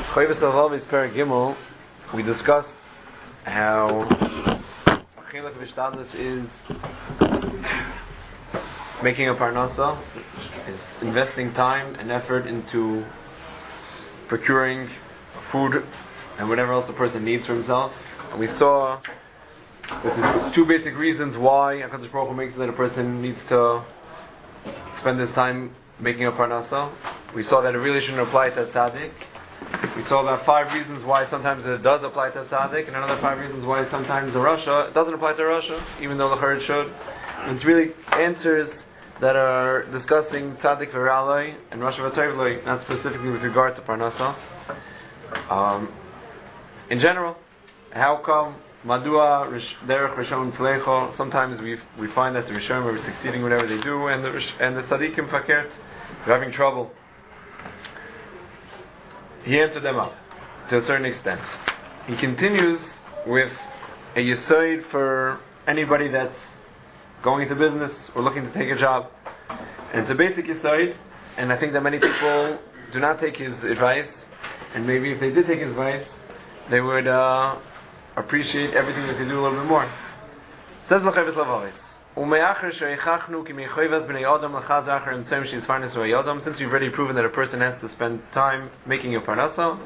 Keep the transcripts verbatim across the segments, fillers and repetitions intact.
Chayvus Avav is Perek Gimel. We discussed how Achilak Vishtadlis is making a parnasa, is investing time and effort into procuring food and whatever else a person needs for himself. And we saw that there's two basic reasons why HaKadosh Baruch Hu makes it that a person needs to spend his time making a parnasa. We saw that it really shouldn't apply to a tzaddik. We saw about five reasons why sometimes it does apply to a tzaddik, and another five reasons why sometimes the Rasha it doesn't apply to Rasha, even though the Chayr should. And it's really answers that are discussing tzaddik v'raloi and Rasha v'toivloi, not specifically with regard to parnasa. Um, in general, how come Madua Derech Rishon Tleicho? Sometimes we we find that the Rishon are succeeding whatever they do, and the and the tzaddikim fakert are having trouble. He answered them up to a certain extent. He continues with a yesod for anybody that's going into business or looking to take a job. And it's a basic yesod, and I think that many people do not take his advice, and maybe if they did take his advice, they would uh, appreciate everything that they do a little bit more. Says L'chayvus Lavavis, since you've already proven that a person has to spend time making a parnasa,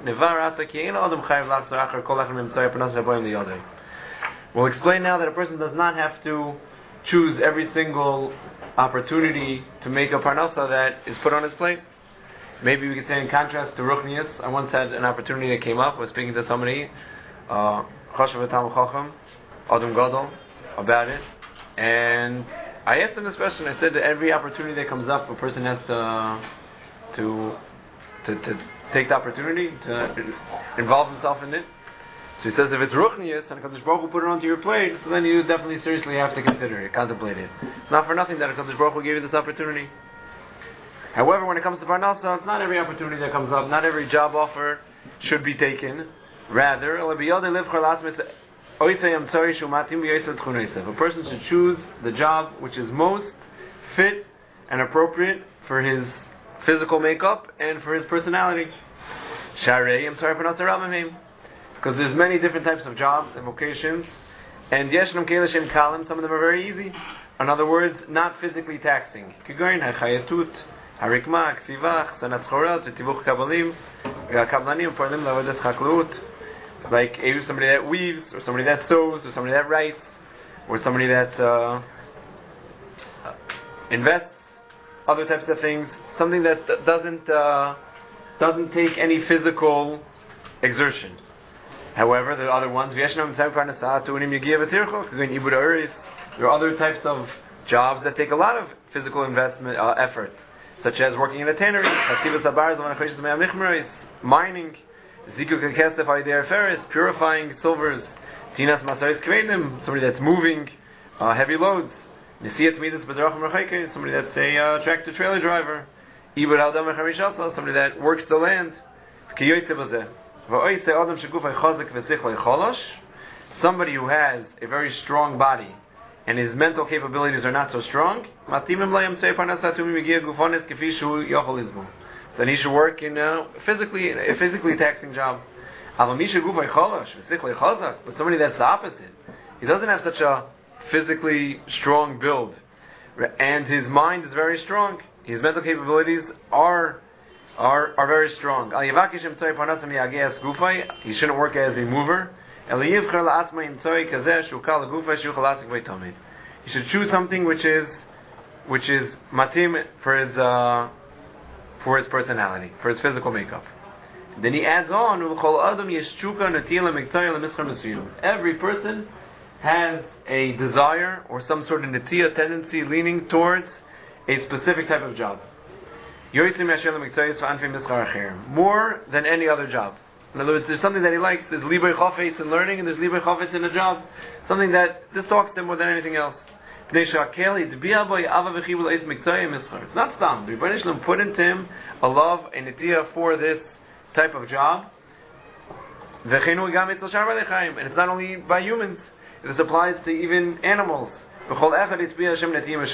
we'll explain now that a person does not have to choose every single opportunity to make a parnasa that is put on his plate. Maybe we could say in contrast to Ruchnius, I once had an opportunity that came up. I was speaking to somebody, uh, Adam Gadol, about it. And I asked him this question. I said that every opportunity that comes up, a person has to to to, to take the opportunity to involve himself in it. So he says, if it's ruchnius and HaKadosh Baruch Hu put it onto your plate, so then you definitely seriously have to consider it, contemplate it. It's not for nothing that HaKadosh Baruch Hu gave you this opportunity. However, when it comes to parnasa, it's not every opportunity that comes up, not every job offer should be taken. Rather, a person should choose the job which is most fit and appropriate for his physical makeup and for his personality. Because there's many different types of jobs and vocations, and some of them are very easy. In other words, not physically taxing. Like somebody that weaves, or somebody that sews, or somebody that writes, or somebody that uh, invests, other types of things. Something that doesn't uh, doesn't take any physical exertion. However, there are other ones. There are other types of jobs that take a lot of physical investment uh, effort, such as working in a tannery, mining, purifying silvers, somebody that's moving uh, heavy loads, somebody that's a uh, tractor trailer driver, somebody that works the land. Somebody who has a very strong body and his mental capabilities are not so strong, then he should work in a physically a physically taxing job. But somebody that's the opposite, he doesn't have such a physically strong build, and his mind is very strong. His mental capabilities are are are very strong. He shouldn't work as a mover. He should choose something which is which is matim for his uh, for his personality, for his physical makeup. Then he adds on, every person has a desire or some sort of netiya tendency leaning towards a specific type of job. More than any other job. In other words, there's something that he likes. There's libay chafetz in learning, and there's libay chafetz in a job. Something that this talks to him more than anything else. It's not stam. The Rebbeinu Shalom put into him a love and netiya for this type of job. And it's not only by humans. This applies to even animals.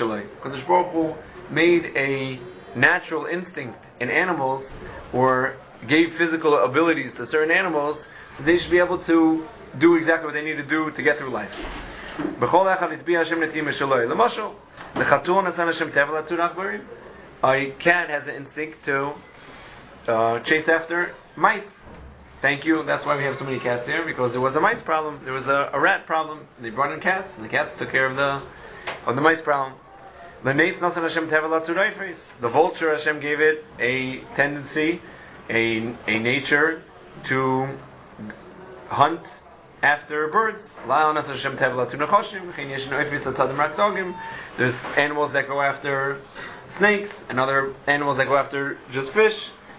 Kadosh Baruch Hu made a natural instinct in animals, or gave physical abilities to certain animals, so they should be able to do exactly what they need to do to get through life. A cat has an instinct to uh, chase after mice. Thank you. That's why we have so many cats here, because there was a mice problem. There was a, a rat problem. They brought in cats, and the cats took care of the of the mice problem. The vulture, Hashem gave it a tendency, a a nature to hunt after birds. There's animals that go after snakes, and other animals that go after just fish.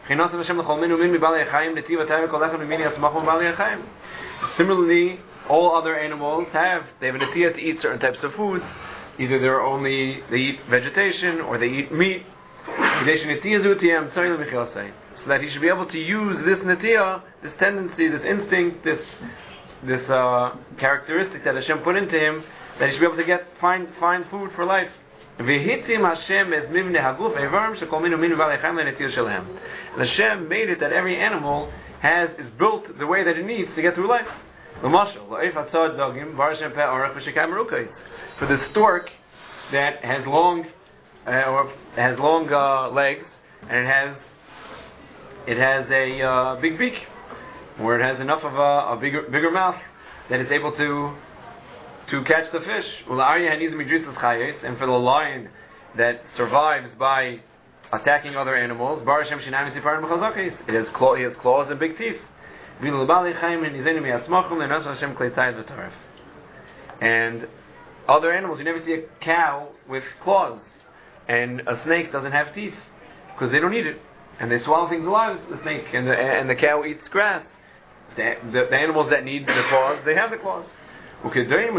Similarly, all other animals have they have a natiyah to eat certain types of foods. Either they're only they eat vegetation or they eat meat. So that he should be able to use this natiyah, this tendency, this instinct, this this uh, characteristic that Hashem put into him, that he should be able to get find find food for life. And Hashem made it that every animal has is built the way that it needs to get through life. For the stork that has long uh, or has long uh, legs, and it has it has a uh, big beak, where it has enough of a, a bigger bigger mouth that it's able to to catch the fish. And for the lion that survives by attacking other animals, it has claw, he has claws and big teeth. And other animals, you never see a cow with claws, and a snake doesn't have teeth because they don't eat it, and they swallow things alive. The snake and the and the cow eats grass. The, the, the animals that need the claws, they have the claws. And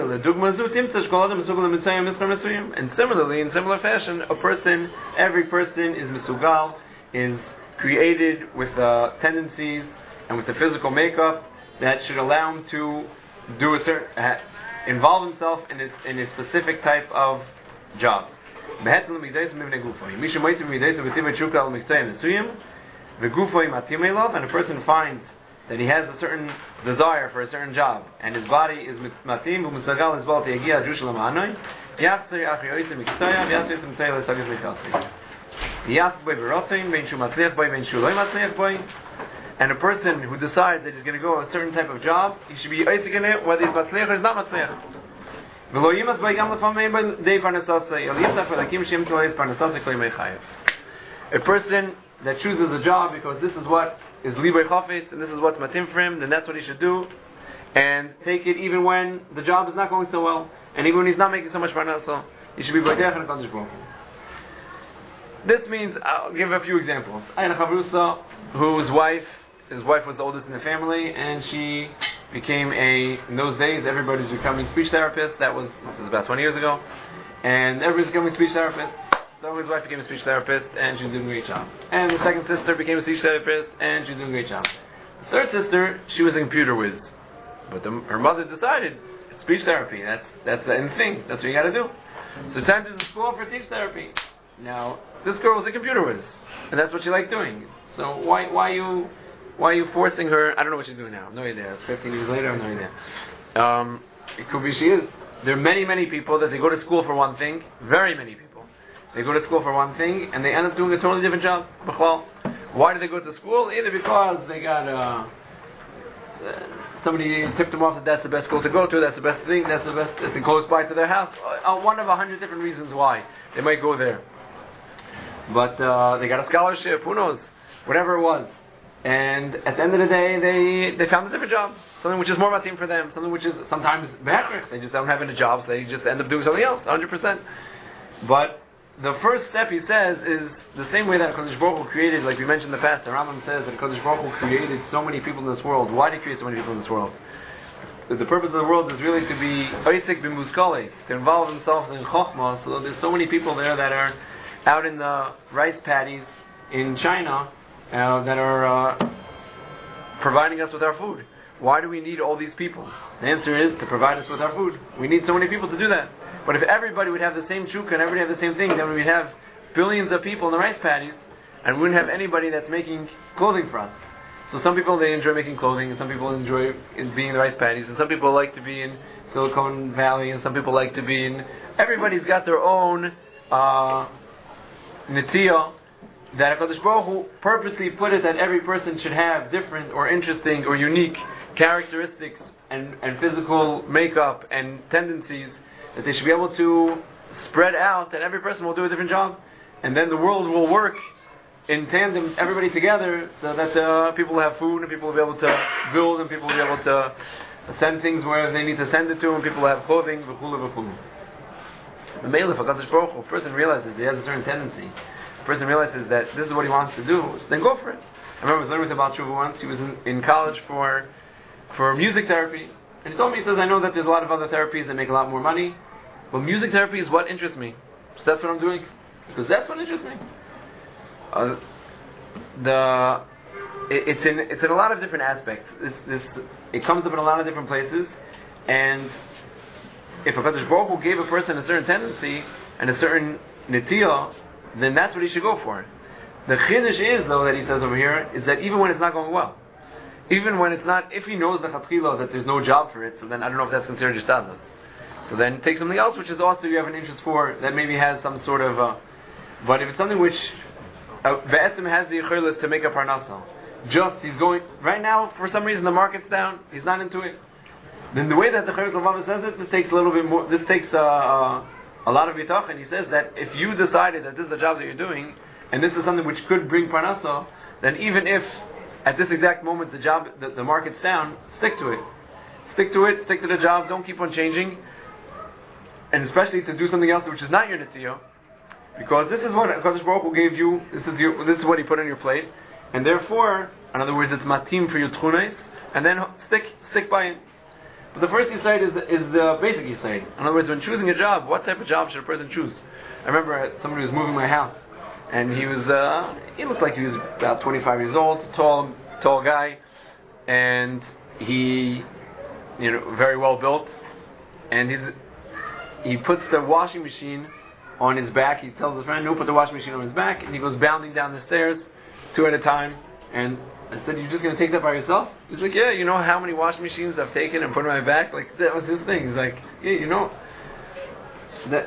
similarly, in similar fashion, a person, every person is misugal, is created with uh, tendencies and with the physical makeup that should allow him to do a certain, uh, involve himself in a, in a specific type of job. And a person finds that he has a certain desire for a certain job, and his body is matim v'musagal his body yagia jush l'ma'anoi yachzer achiyoyim miktaya v'yachzer tzimtzay l'sagis l'chasei yachzer boy v'rotin v'in shu matzliach boy v'in shu loy matzliach boy. And a person who decides that he's going to go a certain type of job, he should be oisik in it whether he's matzliach or he's not matzliach. V'lo yimas boy gam l'famei boy dei parnasasei el yimtach v'lakim shem tlois parnasasei koi mechayev. A person that chooses a job because this is what is libay chafetz, and this is what's matim for him, then that's what he should do, and take it even when the job is not going so well, and even when he's not making so much parnasa, he should be b'derech and Kadosh Baruch Hu. This means, I'll give a few examples. I had a chavrusa whose wife, his wife was the oldest in the family, and she became a, in those days, everybody's becoming speech therapist. That was, this was about twenty years ago, and everybody's becoming a speech therapist. So his wife became a speech therapist, and she's doing a great job. And the second sister became a speech therapist, and she's doing a great job. The third sister, she was a computer whiz. But the, her mother decided, it's speech therapy, that's that's the end thing, that's what you got to do. So she sent her to school for speech therapy. Now, this girl was a computer whiz, and that's what she liked doing. So why why you why are you forcing her? I don't know what she's doing now, I have no idea. It's fifteen years later, I have no idea. Um, it could be she is. There are many, many people that they go to school for one thing, very many people. They go to school for one thing, and they end up doing a totally different job. Why do they go to school? Either because they got uh, somebody tipped them off that that's the best school to go to, that's the best thing, that's the best, it's close by to their house. Uh, one of a hundred different reasons why they might go there. But uh, they got a scholarship, who knows, whatever it was. And at the end of the day, they they found a different job, something which is more matim for them, something which is sometimes better. They just don't have any jobs, they just end up doing something else, one hundred percent. But the first step, he says, is the same way that Kadosh Baruch Hu created, like we mentioned in the past, the Rambam says that Kadosh Baruch Hu created so many people in this world. Why did he create so many people in this world? That the purpose of the world is really to be oisik b'muskales, to involve themselves in chokhmah. So there's so many people there that are out in the rice paddies in China uh, that are uh, providing us with our food. Why do we need all these people? The answer is to provide us with our food. We need so many people to do that. But if everybody would have the same chukka and everybody have the same thing, then we'd have billions of people in the rice paddies, and we wouldn't have anybody that's making clothing for us. So some people, they enjoy making clothing, and some people enjoy in being in the rice paddies, and some people like to be in Silicon Valley, and some people like to be in... Everybody's got their own uh, netiyah, that HaKadosh Baruch Hu purposely put it that every person should have different or interesting or unique characteristics and, and physical makeup and tendencies, that they should be able to spread out, that every person will do a different job, and then the world will work in tandem, everybody together, so that uh, people will have food, and people will be able to build, and people will be able to send things where they need to send it to, and people will have clothing, v'chulu v'chulu. The male, if HaKadosh Baruch Hu, a person realizes he has a certain tendency, a person realizes that this is what he wants to do, so then go for it. I remember I was learning with about Tshuva once. He was in, in college for for music therapy, and he told me, he says, I know that there's a lot of other therapies that make a lot more money, but music therapy is what interests me. So that's what I'm doing, because that's what interests me. Uh, the it, it's in it's in a lot of different aspects. This, this it comes up in a lot of different places, and if HaKadosh Baruch Hu gave a person a certain tendency and a certain netiyah, then that's what he should go for. The chiddush is, though, that he says over here, is that even when it's not going well, even when it's not, if he knows the chatchila that there's no job for it, so then I don't know if that's considered ishtadlus. So then take something else which is also you have an interest for, that maybe has some sort of, uh, but if it's something which Ve'etzim has the yichurlis to make a parnasa, just he's going right now for some reason the market's down, he's not into it. Then the way that the Chayyim Levava says it, this takes a little bit more. This takes uh, uh, a lot of bitach, and he says that if you decided that this is the job that you're doing, and this is something which could bring parnasa, then even if at this exact moment the job, the, the market's down, stick to it. Stick to it. Stick to the job. Don't keep on changing, and especially to do something else which is not your netiyah. Because this is what HaKadosh Baruch Hu gave you, this is your, this is what He put on your plate, and therefore, in other words, it's matim for your tchunas, and then stick stick by it. But the first yisaid is, is the basic yisaid. In other words, when choosing a job, what type of job should a person choose? I remember somebody was moving my house, and he was, uh, he looked like he was about twenty-five years old, tall, tall guy, and he, you know, very well built, and he's, he puts the washing machine on his back. He tells his friend, no, put the washing machine on his back, and he goes bounding down the stairs, two at a time. And I said, you're just going to take that by yourself? He's like, yeah, you know how many washing machines I've taken and put on my back? Like, that was his thing. He's like, yeah, you know, that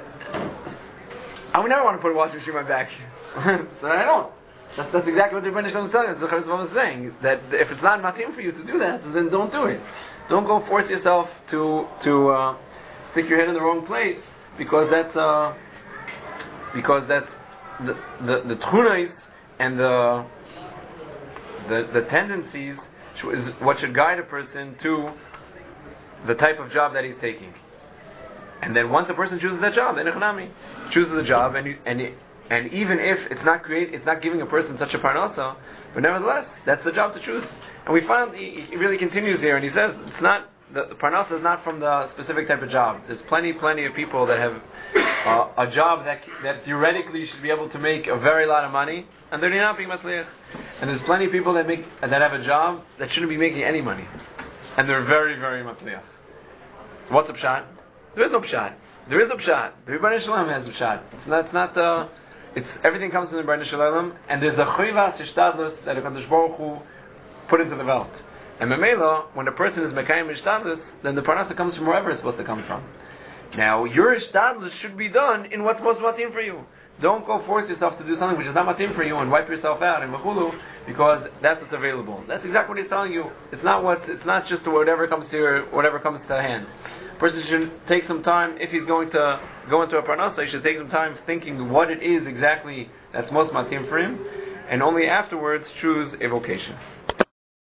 I would never want to put a washing machine on my back. So I don't. That's, that's exactly what the Rebbeinu Shalom is telling us. The Chayyim is saying, that if it's not matim for you to do that, then don't do it. Don't go force yourself to to uh, stick your head in the wrong place, because that's uh, because that's the the, the tchunas and the The, the tendencies is what should guide a person to the type of job that he's taking. And then once a person chooses that job, then Echanami chooses the job, and you, and it, and even if it's not create, it's not giving a person such a parnasa, but nevertheless, that's the job to choose. And we find he, he really continues here, and he says it's not the, the parnasa is not from the specific type of job. There's plenty, plenty of people that have uh, a job that that theoretically should be able to make a very lot of money, and they're not being matzliach. And there's plenty of people that make that have a job that shouldn't be making any money, and they're very, very matzliach. What's a pshat? There is no pshat. There is a pshat. The Rebbeinu Shalom has a pshat. It's not. It's not. Uh, it's everything comes from the Rebbeinu Shalom, and there's a chayvas ishtadlus that HaKadosh Baruch Hu put into the world. And memela, when a person is mekayim ishtadlus, then the parnasa comes from wherever it's supposed to come from. Now, your ishtadlus should be done in what's most matim for you. Don't go force yourself to do something which is not matim for you and wipe yourself out in machulu, because that's what's available. That's exactly what he's telling you. It's not what. It's not just whatever comes to your, whatever comes to hand. A person should take some time, if he's going to go into a parnasa, he should take some time thinking what it is exactly that's most matim for him, and only afterwards choose a vocation.